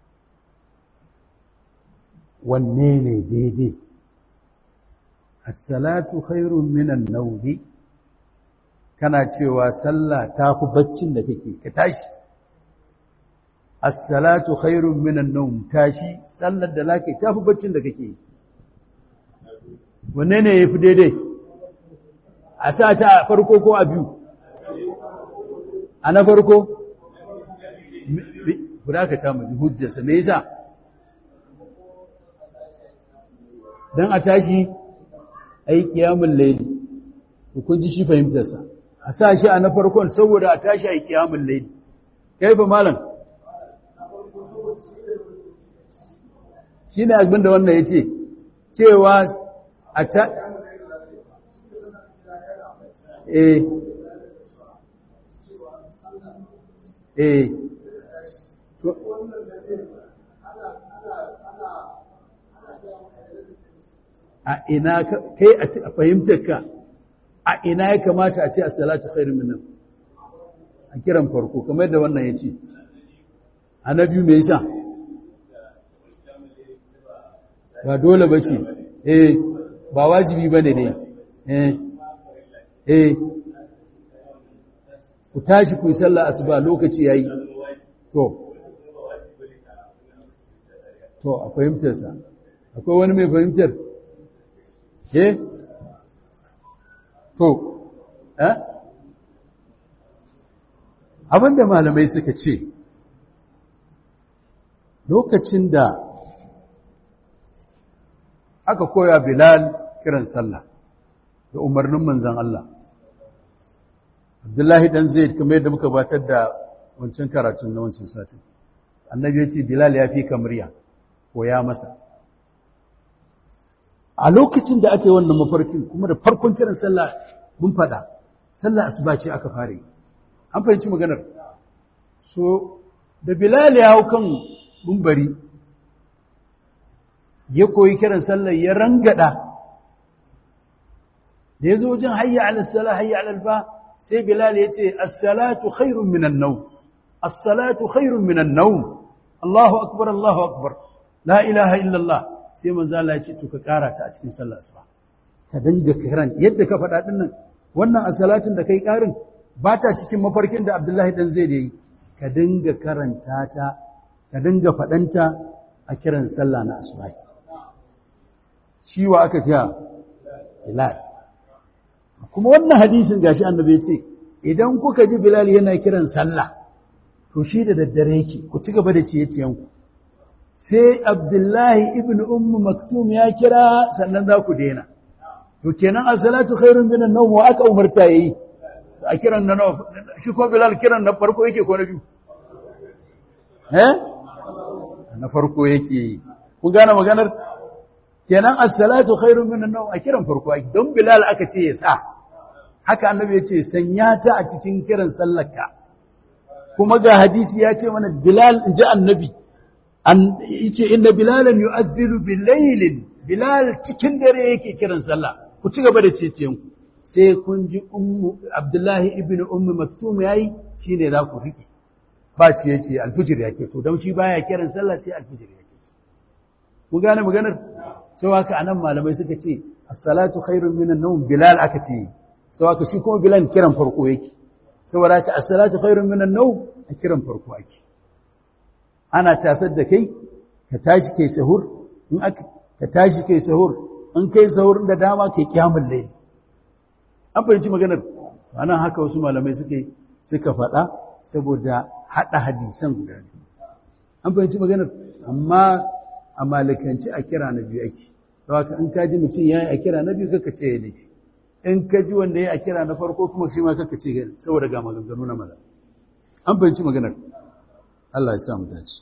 wanne ne daidai as-salatu khairun minan nawmi kana cewa sallah tafi baccin da kake ka tashi as-salatu khairun minan nawm tashi sallar da lake tafi baccin da kake wanne ne yafi daidai a sa ta farko ko a biyu a na farko buraka ta miji hujjarsa me yasa dan a tashi ai kiyamul layli kun ji shi fahimtarsa a sa shi a na farkon saboda a tashi ai kiyamul layli kai fa malam shine abin da wannan yace cewa a ta eh eh a ina kai a fahimtarka a ina ya kamata a ce as-salatu khairun minan a kiran farko kamar da wannan yace annabi me yasa ba dole bace eh ba wajibi bane ne eh eh ku tashi ku yi sallah asuba lokaci yayi to to a fahimtarsa akwai wani mai fahimtar ke to eh abinda malamai suka ce lokacin da aka koya Bilal kiran sallah da umarnin manzon Allah Abdullahi dan Zaid kamar yadda muka batar da wancan karatun na wancan satin annabi ya ce Bilal ya fi kamriya koya masa a lokacin da aka yi wannan mafarkin kuma da farkon kiran sallah mun fada sallah asuba ce aka fare an fahimci maganar so da Bilal ya hau kan mumbari ya koyi kiran sallah ya rangada da yazo wajen hayya ala salah hayya ala alfa sai Bilal ya ce as-salatu khairun minan nawm as-salatu khairun minan nawm Allahu akbar Allahu akbar la ilaha illa Allah sai manzo Allah ya ce to ka karata a cikin sallar asuba ka dinga kiran yadda ka faɗa din nan wannan as-salatin da kai ƙarin ba ta cikin mafarkin da Abdullahi dan Zaid yayi ka dinga karanta ta ka dinga faɗanta a kiran sallah na asuba shi wa aka ce Bilal kuma wannan hadisin gashi annabi ya ce idan kuka ji Bilal yana kiran sallah to shi da daddare yake ku ci gaba da ciye-ciyenku sai Abdullahi ibn Ummu Maktum ya kira sannan za ku daina to kenan as-salatu khairun minan nawm wa aka umarta yayi a kiran na nawa shi ko Bilal kiran na farko yake ko na biyu eh na farko yake kun gane maganar kenan as-salatu khairun minan nawm a kiran farko ake don Bilal aka ce ya sa haka annabi ya ce sanya ta a cikin kiran sallarka kuma ga hadisi ya ce mana Bilal inji annabi an yace inna bilalan yu'adhdhiru bil-laylin Bilal cikin dare yake kiran sallah ku ci gaba da ceciyanku sai kun ji ummu Abdullahi ibn Ummu Maktum yayi shine za ku rike ba ci yace alfijir yake to dan shi baya kiran sallah sai alfijir yake ku gane maganar cewa ka anan malamai suka ce as-salatu khairun minan nawm Bilal aka ce cewa ka shi kuma Bilal kiran farko yake saboda ka as-salatu khairun minan nawm a kiran farko yake ana tasar da kai ka tashi kai sahur in aka ka tashi kai sahur in kai sahur da dama kai kiyamul layl an fahimci maganar anan haka wasu malamai suke suka faɗa saboda hada hadisan guda an fahimci maganar amma a malikanci a kira na biyu ake saboda in ka ji mutum yayi a kira na biyu kaka ce ne in ka ji wanda yayi a kira na farko kuma shi ma kaka ce saboda ga maganganu na malamai an fahimci maganar Allah ya sa mu dace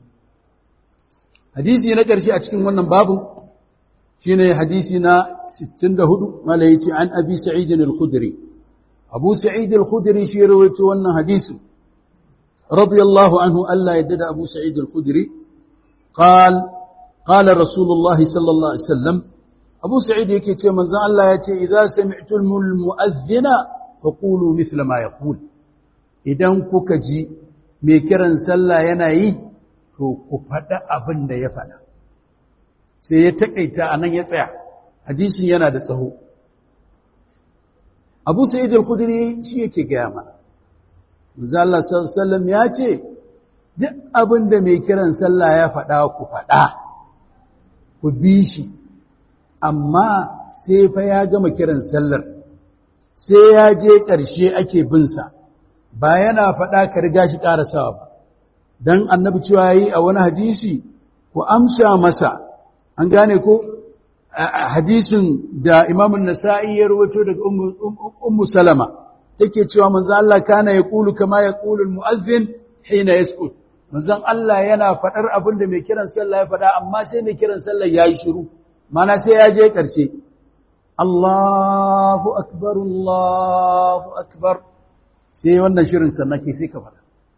hadisi na ƙarshe a cikin wannan babu shine hadisi na sittin da hudu mala yace an abi sa'id al-khudri abu sa'id al-khudri shi rawaito wannan hadisi radiyallahu anhu Allah ya dada abu sa'id al-khudri qal qala rasulullah sallallahu alaihi wasallam abu sa'id yake ce manzon Allah yace idza sami'tum al-mu'adhdhina faqulu mithla ma yaqul idan kuka ji mai kiran sallah yana yi to ku faɗa abin da ya faɗa sai ya taƙaita a nan ya tsaya hadisin yana da tsaho abu sa'id al-khudri shi yake gaya mana manzo Allah sallallahu alaihi wasallam ya ce duk abin da mai kiran sallah ya faɗa ku faɗa ku bi shi amma sai fa ya gama kiran sallar sai ya je ƙarshe ake bin sa ba yana faɗa ka riga shi ƙarasawa ba dan annabi cewa yi a wani hadisi ku amsa masa an gane ko hadisin da Imam an-Nasa'i ya rawaito daga Ummu Salama take cewa manzo Allah kana yaqulu kama yaqulu al-mu'adhdhin hina yasqut manzo Allah yana fadar abin da mai kiran sallah ya fada amma sai mai kiran sallah yayi shiru mana sai ya je karshe Allahu akbar Allahu akbar sai wannan shirin sannan ke sai ka fada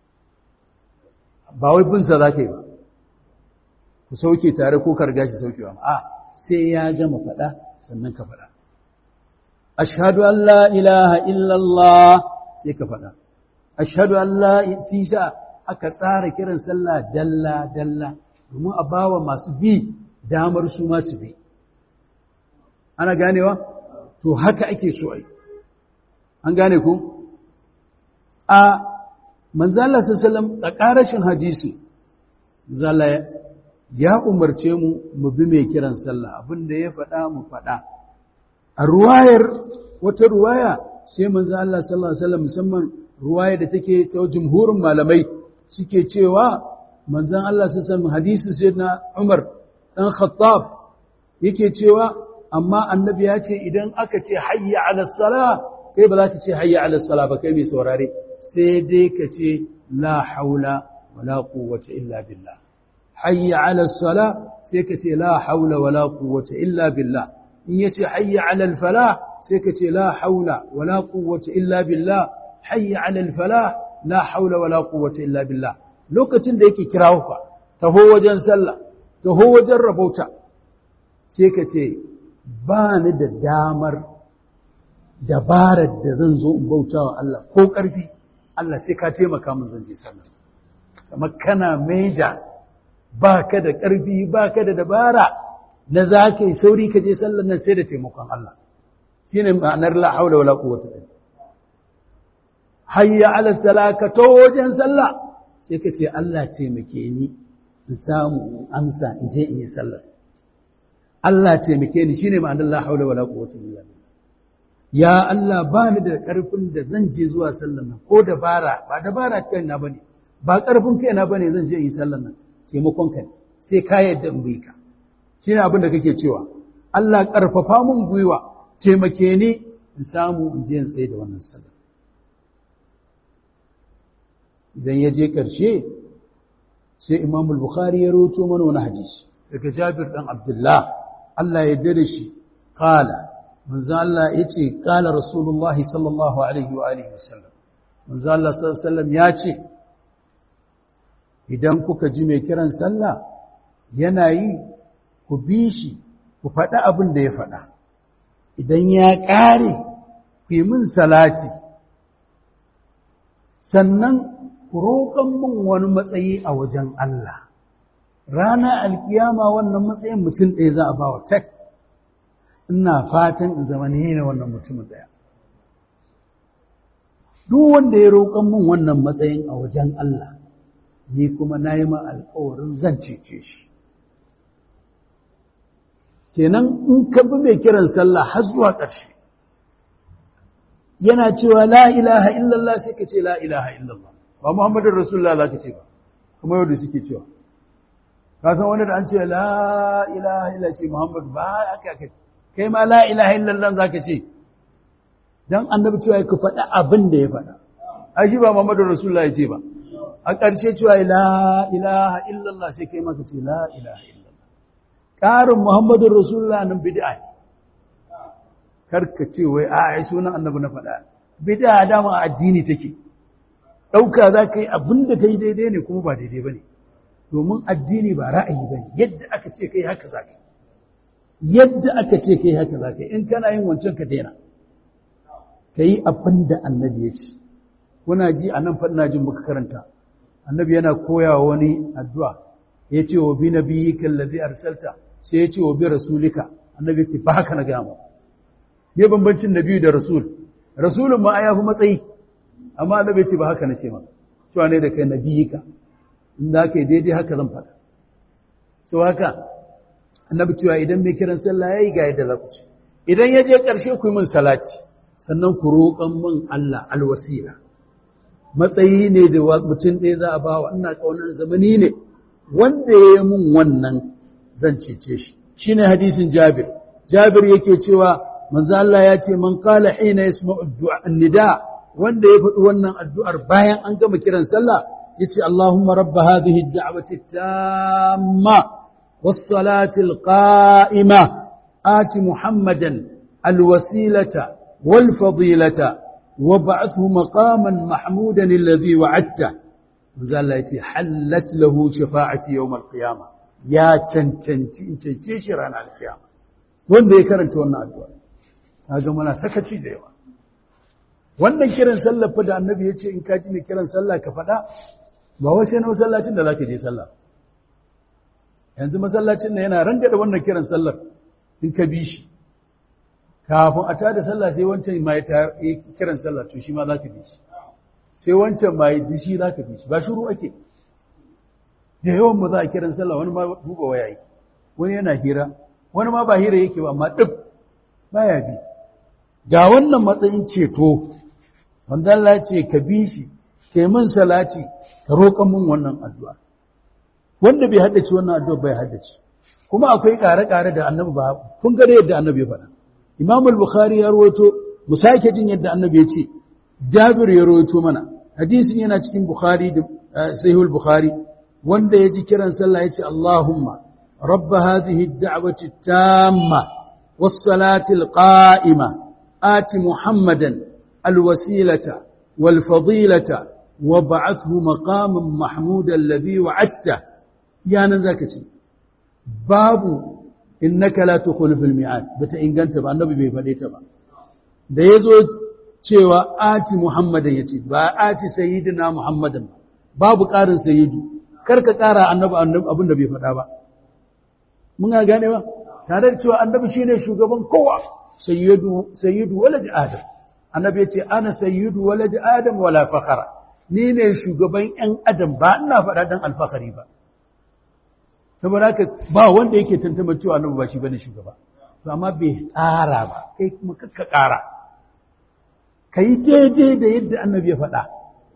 ba wai bin sa zaka yi ba ku sauke tare ko karga shi saukewa a sai ya gama fada sannan ka fada ashhadu an la ilaha illallah sai ka fada ashhadu an la tisa aka tsara kiran sallah dalla dalla domin a bawa masu bi damar su masu bi ana ganewa to haka ake so ai an gane ko a manzo Allah sallallahu alaihi wasallam a karashin hadisi manzo Allah ya umarce mu mu bi mai kiran sallah abinda ya faɗa mu faɗa a ruwayar wata ruwaya sai manzo Allah sallallahu alaihi wasallam musamman ruwaya da take ta jumhurin malamai suke cewa manzon Allah sallallahu alaihi wasallam hadisi sayyidina Umar dan Khattab yake cewa amma annabi ya ce idan aka ce hayya ala salah kai ba za ka ce hayya ala salah ba kai mai saurare sai dai ka ce la haula wala quwwata illa billah hayya ala salah sai ka ce la haula wala quwwata illa billah in yace hayya ala al falah sai ka ce la haula wala quwwata illa billah hayya ala al falah la haula wala quwwata illa billah lokacin da yake kirawo ka taho wajen sallah taho wajen rabauta sai ka ce ba ni da damar dabarar da zan zo in bautawa Allah ko ƙarfi Allah sai ka taimaka min zan je sallah kamar kana maida ba ka da ƙarfi ba ka da dabara na za ka yi sauri ka je sallar nan sai da taimakon Allah shine ma'anar la haula wala quwwata illa hayya ala salaka to wajen sallah sai ka ce Allah taimake ni in samu in amsa in je in yi sallah Allah taimake ni shine ma'anar la haula wala quwwata illa ya Allah bani da karfin da zan je zuwa sallar nan ko dabara ba dabara kaina bane ba karfin kaina bane zan je in yi sallar nan taimakon ka ne sai ka yadda in bi ka shine abin da kake cewa Allah karfafa mun gwiwa taimake ni in samu in je in tsaye da wannan sallar idan ya je ƙarshe sai Imam al-Bukhari ya rawaito mana wani hadisi daga Jabir dan Abdullah Allah ya yarda da shi qala manzo Allah yace qala Rasulullahi sallallahu alaihi wa alihi wasallam manzo Allah sallallahu alaihi wasallam yace idan kuka ji mai kiran sallah yana yi ku bi shi ku faɗa abin da ya faɗa idan ya ƙare ku yi min salati sannan ku roƙon min wani matsayi a wajen Allah rana alkiyama wannan matsayin mutum ɗaya za a ba wa tak ina fatan in zama ne ne wannan mutumin ɗaya duk wanda ya roƙon min wannan matsayin a wajen Allah ni kuma na yi ma alƙawarin zan cece shi kenan in ka bi mai kiran sallah har zuwa ƙarshe yana cewa la ilaha illallah sai ka ce la ilaha illallah ba Muhammadur Rasulullah za ka ce ba kuma yau da suke cewa ka san wanda da an ce la ilaha illallah ce Muhammad ba aka aka kai ma la ilaha illallah za ka ce dan annabi cewa ku faɗa abin da ya faɗa ai shi ba Muhammadur Rasulullah ya ce ba a ƙarshe cewa la ilaha illallah sai kai maka ce la ilaha illallah ƙarin Muhammadur Rasulullah nan bid'a ne karka ce wai a ai sunan annabi na faɗa bid'a dama addini take ɗauka za ka yi abin da ka yi daidai ne kuma ba daidai ba ne domin addini ba ra'ayi ba ne yadda aka ce kai haka za ka yi yadda aka ce kai haka za ka yi in kana yin wancan ka daina ka yi abin da annabi ya ce kuna ji a nan faɗina jin muka karanta annabi yana koya wa wani addu'a ya ce wa bi nabiyyika allazi arsalta sai ya ce wa bi rasulika annabi ya ce ba haka na gama me bambancin nabi da rasul rasulun ma ya fi matsayi amma annabi ce ba haka nace ma cewa ne da kai nabiyika in da kai daidai haka zan faɗa so haka annabi cewa idan mai kiran sallah yayi ga yadda za ku ce idan ya je ƙarshe ku yi min salati sannan ku roƙan min Allah alwasila matsayi ne da mutum ɗaya za a ba wa ina kaunan zamani ne wanda ya yi min wannan zan cece shi shine hadisin Jabir Jabir yake cewa manzo Allah ya ce man qala hina yasma'u ad-du'a an-nida wanda ya faɗi wannan addu'ar bayan an gama kiran sallah yace Allahumma rabb hadhihi ad-da'wati at-tamma was-salati al-qa'ima ati Muhammadan al-wasilata wal-fadilata wab'athhu maqaman mahmudan alladhi wa'adta manzo Allah yace hallat lahu shafa'ati yawm al-qiyamah ya cancanci in cece shi ranar al-qiyamah wanda ya karanta wannan addu'a kaga muna sakaci da yawa wannan kiran sallar fa da annabi ya ce in ka ji mai kiran sallah ka faɗa ba wai sai na masallacin da zaka je sallah yanzu masallacin nan yana ranga da wannan kiran sallar in ka bi shi kafin a tada sallah sai wancan mai ta kiran sallah to shi ma zaka bi shi sai wancan mai dishi zaka bi shi ba shiru ake da yawan mu za a kiran sallah wani ma duba waya yake wani yana hira wani ma ba hira yake ba amma duk baya bi ga wannan matsayin ceto wanda Allah ya ce ka bi shi ke min salati ka roƙa min wannan addu'a wanda bai haddace wannan addu'a bai haddace kuma akwai ƙare-ƙare da annabi ba kun ga yadda annabi ya faɗa Imam al-Bukhari ya rawaito mu sake jin yadda annabi ya ce Jabir ya rawaito mana hadisin yana cikin Bukhari da Sahih al-Bukhari wanda ya ji kiran sallah ya ce Allahumma rabb hadhihi ad-da'wati at-tamma was-salati al-qa'ima ati Muhammadan الوسيلة والفضيلة وبعثه مقاما محمودا الذي وعدته يا نذاكتي باب إنك لا تخلف الميعاد بتا إنغانت با النبي بي فديتا با da yazo cewa ati Muhammadan yace ba ati sayyidina Muhammadan babu ƙarin sayyidu karka ƙara annabi annabi abin da bai faɗa ba mun ga gane ba tare da cewa annabi shine shugaban kowa sayyidu sayyidu walad adam annabi yace ana sayyidu walad adam wala fakhara ni ne shugaban ɗan adam ba ina faɗa dan alfakhari ba saboda haka ba wanda yake tantama cewa annabi ba shi bane shugaba to amma bai ƙara ba kai kuma kakka ƙara kai daidai da yadda annabi ya faɗa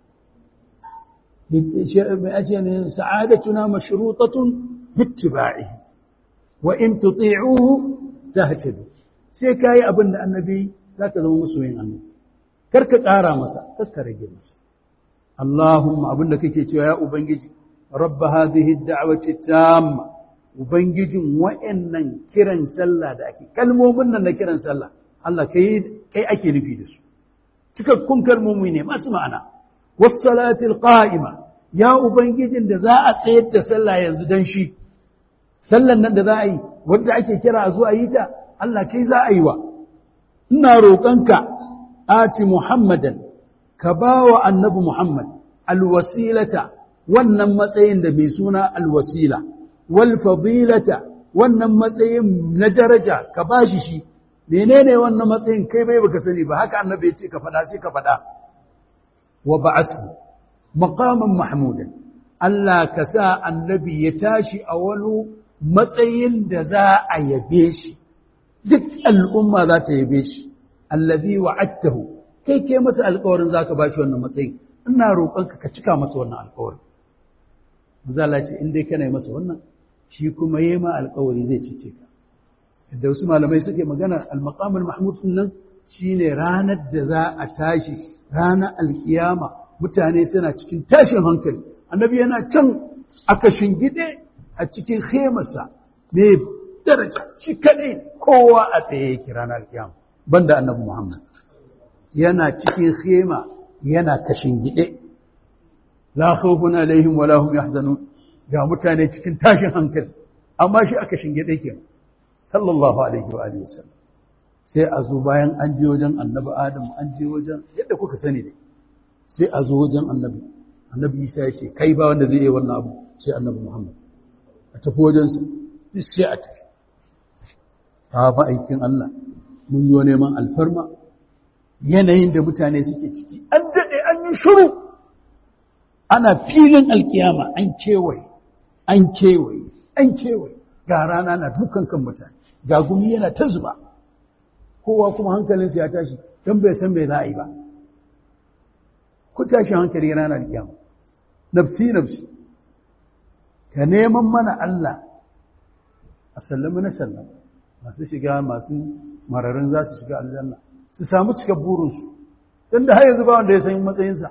mai ace ne sa'adatuna mashrutatun bittiba'ihi wa in tuti'uhu tahtadu sai kai abin da annabi zaka zama musoyin annabi karka ƙara masa karka rage masa Allahumma abinda kake cewa ya ubangiji rabb hadhihi ad-da'wati tamma ubangijin wa'annan kiran sallah da ake kalmomin nan na kiran sallah Allah kai kai ake nufi da su cikakkun kalmomi ne masu ma'ana was-salati al-qa'ima ya ubangijin da za a tsayar da sallah yanzu dan shi sallan nan da za a yi wanda ake kira a zo a yi ta Allah kai za a yi wa ina roƙonka ati muhammadan ka bawa annabi muhammad alwasilata wannan matsayin da mai suna alwasila wal fadilata wannan matsayin na daraja ka bashi shi menene wannan matsayin kai bai baka sani ba haka annabi ya ce ka fada sai ka fada wa ba'athu maqaman mahmudan Allah ka sa annabi ya tashi a wani matsayin da za a yabe shi duk al'umma za ta yabe shi allazi wa'adtahu kai ke masa alƙawarin zaka bashi wannan matsayin ina roƙonka ka cika masa wannan alƙawarin manzo Allah ce in dai kana yi masa wannan shi kuma yayi ma alƙawari zai cece ka da wasu malamai suke magana al-maqam al-mahmud nan shine ranar da za a tashi ranar alkiyama mutane suna cikin tashin hankali annabi yana can aka shingide a cikin khemarsa me daraja shi kadai kowa a tsaye yake ranar alkiyama banda annabi Muhammad yana cikin khema yana kashin gide la khawfun alaihim wala hum yahzanun ga mutane cikin tashin hankali amma shi aka shingide ke sallallahu alaihi wa alihi wasallam sai a zo bayan an je wajen annabi Adam an je wajen yadda kuka sani ne sai a zo wajen annabi annabi Isa ya ce kai ba wanda zai yi wannan abu sai annabi Muhammad a tafi wajen su duk sai a tafi ta ba aikin Allah mun zo neman alfarma yanayin da mutane suke ciki an dade an yi shiru ana filin alkiyama an kewaye an kewaye an kewaye ga rana na dukan kan mutane ga gumi yana ta zuba kowa kuma hankalinsa ya tashi don bai san bai za a yi ba ku tashi hankali rana alkiyama nafsi nafsi ka neman mana Allah a sallama na sallama masu shiga masu mararin za su shiga aljanna su samu cika burinsu don da har yanzu ba wanda ya san matsayinsa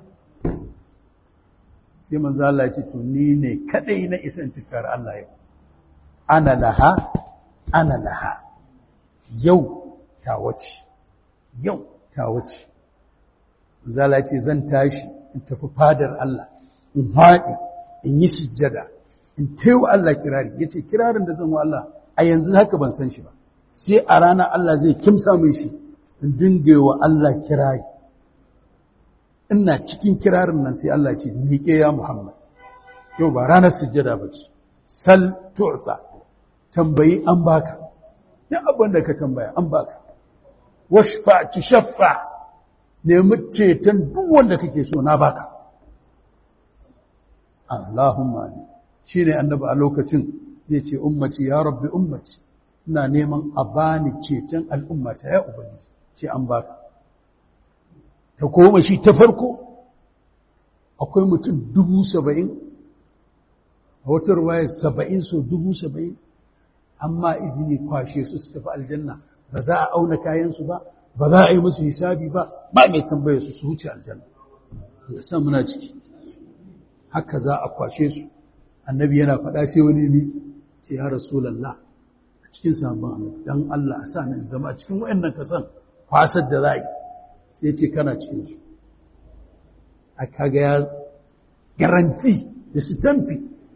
sai manzo Allah ya ce to ni ne kadai na isan tikar Allah yau ana laha ana laha yau ta wace yau ta wace manzo Allah ya ce zan tashi in tafi fadar Allah in haɗi in yi sujjada in taiwa Allah kirari yace kirarin da zan wa Allah a yanzu haka ban san shi ba sai a rana Allah zai kimsa min shi in dinga wa Allah kirari ina cikin kirarin nan sai Allah ce miƙe ya Muhammad yau ba ranar sujjada ba ce sal tu'ta tambayi an baka duk abin da ka tambaya an baka washfa tushaffa nemi ceton duk wanda kake so na baka Allahumma shine annabi a lokacin zai ce ummati ya rabbi ummati ina neman a bani ceton al'ummata ya ubangiji ce an baka ta koma shi ta farko akwai mutum dubu saba'in a wata ruwaya saba'in so dubu saba'in amma izini kwashe su su tafi aljanna ba za a auna kayansu ba ba za a yi musu hisabi ba ba mai tambaye su su wuce aljanna ya sa muna ciki haka za a kwashe su annabi yana faɗa sai wani bi ce ya rasulallah a cikin sabon annabi dan Allah a sa nan zama cikin wayannan kasan kwasar da za a yi sai ce kana cikin su a kaga ya garanti da su tamfi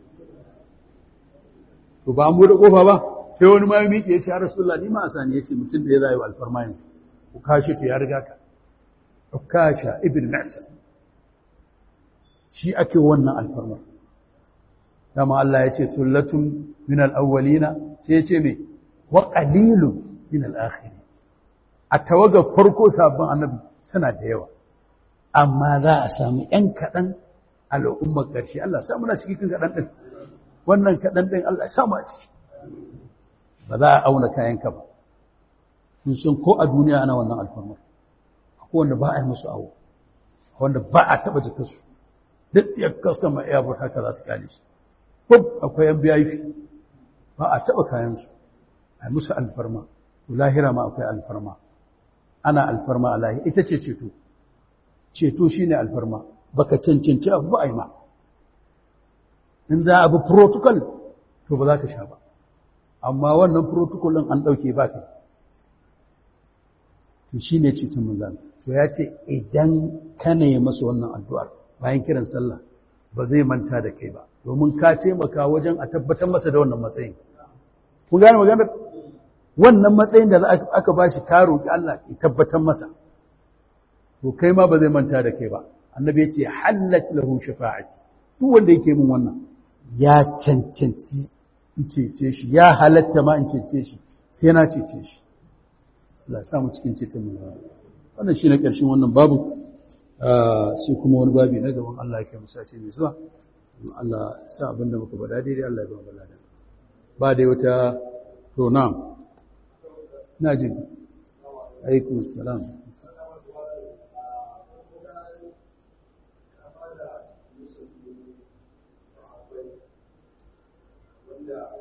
to ba mu da kofa ba sai wani ma ya miƙe ya ce ya rasulullah ni ma a sani ya ce mutum da ya zai wa alfarma yanzu ku kashe to ya riga ka ukasha ibn ma'sam shi ake wannan alfarma dama Allah ya ce sullatun min al-awwalina sai ya ce me wa qalilun min al-akhirin a tawagar farko sabon annabi suna da yawa amma za a samu ‘yan kaɗan al'ummar ƙarshe Allah sa muna cikin kaɗan ɗin wannan kaɗan ɗin Allah sa mu a ciki ba za a auna kayanka ba sun san ko a duniya ana wannan alfarmar akwai wanda ba a yi musu awo wanda ba a taɓa jikinsu duk ya customer airport haka za su kyale shi ko akwai yan biya ba a taɓa kayansu a yi musu alfarma lahira ma akwai alfarma ana alfarma a lahira ita ce ceto ceto shi ne alfarma baka cancanci abu ba a yi ma in za a bi protocol to ba za ka sha ba amma wannan protocol ɗin an ɗauke ba kai to shi ne ceton manzan to ya ce idan ka ne masa wannan addu'ar bayan kiran sallah ba zai manta da kai ba domin ka taimaka wajen a tabbatar masa da wannan matsayin kun gane maganar wannan matsayin da aka ba shi ka roƙi Allah ya tabbatar masa to kai ma ba zai manta da kai ba annabi ya ce hallat lahu shafa'ati duk wanda yake min wannan ya cancanci in cece shi ya halatta ma in cece shi sai na cece shi Allah ya samu cikin ceton mu wannan shine ƙarshen wannan babu sai kuma wani babi na gaban Allah ya kai mu sace mai zuwa Allah ya sa abinda muka bada daidai Allah ya ba mu ladan ba dai wata to na na ji alaikum assalam